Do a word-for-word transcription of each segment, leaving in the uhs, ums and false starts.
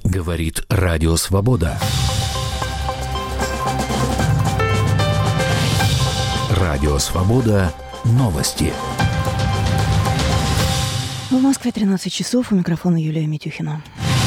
Говорит Радио Свобода. Радио Свобода. Новости. В Москве тринадцать часов. У микрофона Юлия Митюхина.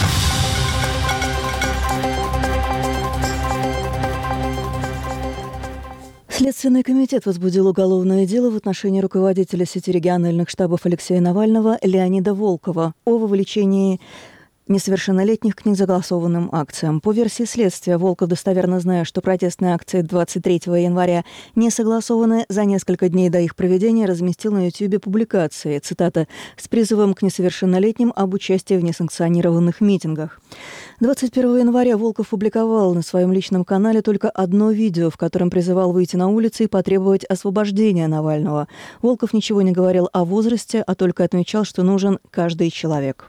Следственный комитет возбудил уголовное дело в отношении руководителя сети региональных штабов Алексея Навального Леонида Волкова о вовлечении несовершеннолетних к несогласованным акциям. По версии следствия, Волков, достоверно зная, что протестные акции двадцать третьего января не согласованы, за несколько дней до их проведения разместил на Ютьюбе публикации, цитата, «с призывом к несовершеннолетним об участии в несанкционированных митингах». двадцать первого января Волков публиковал на своем личном канале только одно видео, в котором призывал выйти на улицы и потребовать освобождения Навального. Волков ничего не говорил о возрасте, а только отмечал, что нужен каждый человек.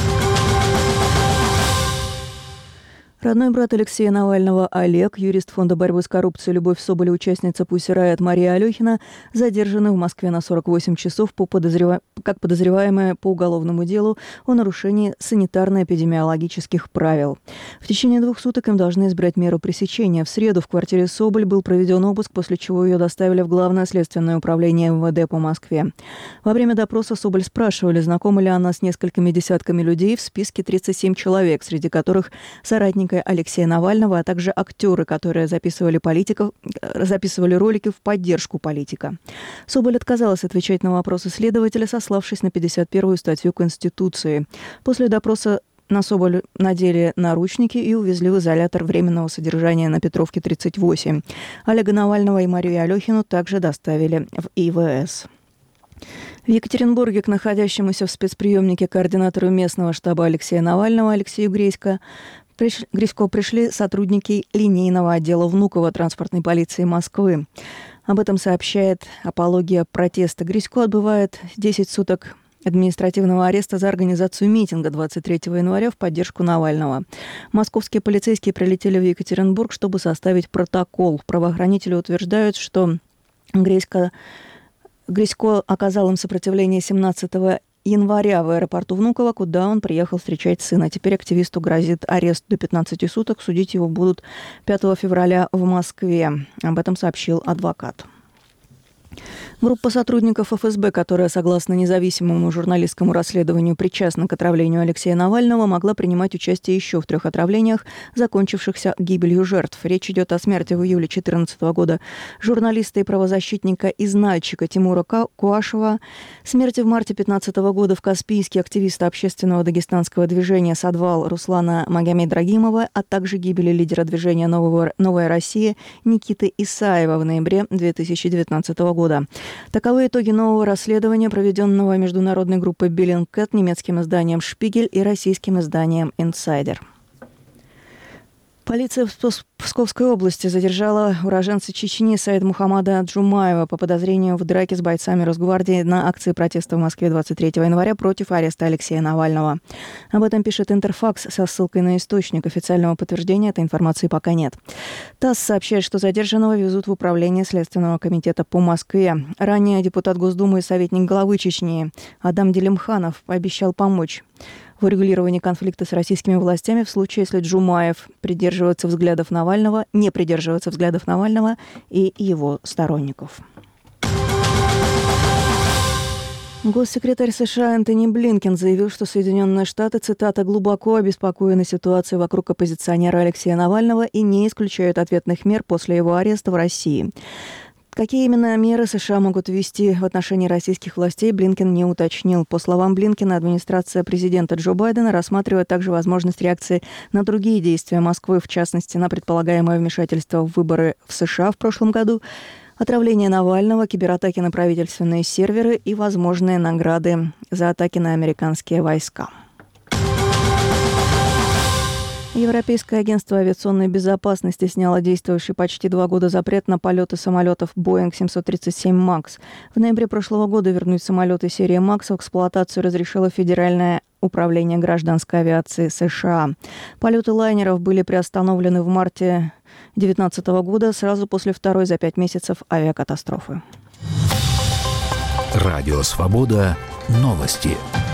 Родной брат Алексея Навального Олег, юрист Фонда борьбы с коррупцией «Любовь Соболь» и участница «Пусть Райот» Мария Алехина задержаны в Москве на сорок восемь часов по подозрев... как подозреваемая по уголовному делу о нарушении санитарно-эпидемиологических правил. В течение двух суток им должны избрать меру пресечения. В среду в квартире Соболь был проведен обыск, после чего ее доставили в Главное следственное управление эм вэ дэ по Москве. Во время допроса Соболь спрашивали, знакома ли она с несколькими десятками людей, в списке тридцать семь человек, среди которых соратники Алексея Навального, а также актеры, которые записывали, политиков, записывали ролики в поддержку политика. Соболь отказалась отвечать на вопросы следователя, сославшись на пятьдесят первую статью Конституции. После допроса на Соболь надели наручники и увезли в изолятор временного содержания на Петровке, тридцать восемь. Олега Навального и Марию Алехину также доставили в и вэ эс. В Екатеринбурге к находящемуся в спецприемнике координатору местного штаба Алексея Навального Алексею Гресько Грисько пришли сотрудники линейного отдела Внуково транспортной полиции Москвы. Об этом сообщает «Апология протеста». Грисько отбывает десять суток административного ареста за организацию митинга двадцать третьего января в поддержку Навального. Московские полицейские прилетели в Екатеринбург, чтобы составить протокол. Правоохранители утверждают, что Грисько, Грисько оказал им сопротивление семнадцатого января в аэропорту Внуково, куда он приехал встречать сына. Теперь активисту грозит арест до пятнадцати суток. Судить его будут пятого февраля в Москве. Об этом сообщил адвокат. Группа сотрудников эф эс бэ, которая, согласно независимому журналистскому расследованию, причастна к отравлению Алексея Навального, могла принимать участие еще в трех отравлениях, закончившихся гибелью жертв. Речь идет о смерти в июле две тысячи четырнадцатого года журналиста и правозащитника из Нальчика Тимура Куашева, смерти в марте две тысячи пятнадцатого года в Каспийске активиста общественного дагестанского движения «Садвал» Руслана Магомедрагимова, а также гибели лидера движения «Нового, «Новая Россия» Никиты Исаева в ноябре две тысячи девятнадцатого года. Таковы итоги нового расследования, проведенного международной группой Bellingcat, немецким изданием «Шпигель» и российским изданием «Инсайдер». Полиция в Псковской области задержала уроженца Чечни Саида Мухаммада Джумаева по подозрению в драке с бойцами Росгвардии на акции протеста в Москве двадцать третьего января против ареста Алексея Навального. Об этом пишет Интерфакс со ссылкой на источник. Официального подтверждения этой информации пока нет. ТАСС сообщает, что задержанного везут в управление Следственного комитета по Москве. Ранее депутат Госдумы и советник главы Чечни Адам Делимханов пообещал помочь в урегулировании конфликта с российскими властями в случае, если Джумаев придерживается взглядов Навального, не придерживается взглядов Навального и его сторонников. Госсекретарь США Энтони Блинкен заявил, что Соединенные Штаты, цитата, «глубоко обеспокоены ситуацией вокруг оппозиционера Алексея Навального и не исключают ответных мер после его ареста в России». Какие именно меры США могут ввести в отношении российских властей, Блинкен не уточнил. По словам Блинкена, администрация президента Джо Байдена рассматривает также возможность реакции на другие действия Москвы, в частности, на предполагаемое вмешательство в выборы в США в прошлом году, отравление Навального, кибератаки на правительственные серверы и возможные награды за атаки на американские войска. Европейское агентство авиационной безопасности сняло действующий почти два года запрет на полеты самолетов Boeing семьсот тридцать семь макс. В ноябре прошлого года вернуть самолеты серии макс в эксплуатацию разрешило Федеральное управление гражданской авиации США. Полеты лайнеров были приостановлены в марте две тысячи девятнадцатого года, сразу после второй за пять месяцев авиакатастрофы. Радио Свобода. Новости.